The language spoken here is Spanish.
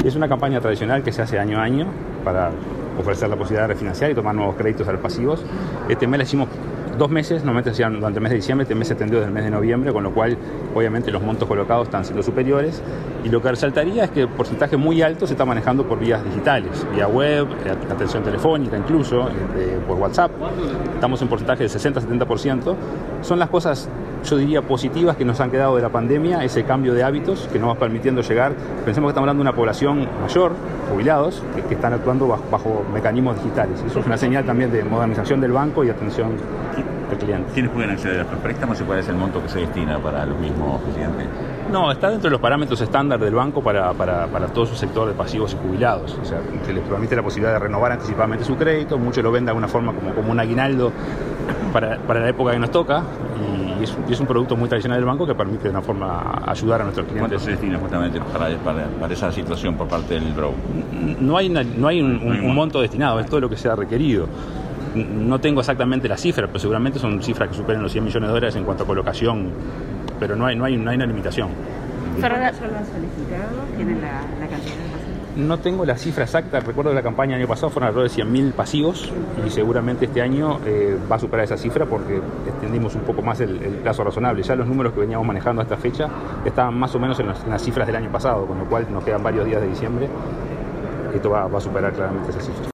Es una campaña tradicional que se hace año a año para ofrecer la posibilidad de refinanciar y tomar nuevos créditos a los pasivos. Este mes la hicimos 2 meses, normalmente se hacían durante el mes de diciembre, este mes se extendió desde el mes de noviembre, con lo cual obviamente los montos colocados están siendo superiores, y lo que resaltaría es que el porcentaje muy alto se está manejando por vías digitales, vía web, atención telefónica incluso, por WhatsApp. Estamos en porcentaje de 60-70%. Son las cosas, yo diría, positivas que nos han quedado de la pandemia, ese cambio de hábitos que nos va permitiendo llegar. Pensemos que estamos hablando de una población mayor, jubilados, que están actuando bajo mecanismos digitales. Eso es una señal también de modernización del banco y atención del cliente. ¿Quiénes pueden acceder a estos préstamos y cuál es el monto que se destina para los mismos clientes? No, está dentro de los parámetros estándar del banco para todo su sector de pasivos y jubilados. O sea, que les permite la posibilidad de renovar anticipadamente su crédito. Muchos lo ven de alguna forma como un aguinaldo para la época que nos toca. Y es un producto muy tradicional del banco que permite de una forma ayudar a nuestros clientes. ¿Cuánto se destina justamente para esa situación por parte del broker? No hay un monto destinado, es todo lo que sea requerido. No tengo exactamente la cifra, pero seguramente son cifras que superen los 100 millones de dólares en cuanto a colocación, pero no hay una limitación. ¿Cuántos solo han solicitado? ¿Tienen la cantidad de pasivos? No tengo la cifra exacta. Recuerdo que la campaña el año pasado fueron alrededor de 100.000 pasivos y seguramente este año va a superar esa cifra porque extendimos un poco más el plazo razonable. Ya los números que veníamos manejando a esta fecha estaban más o menos en las cifras del año pasado, con lo cual nos quedan varios días de diciembre. Esto va a superar claramente esa cifra.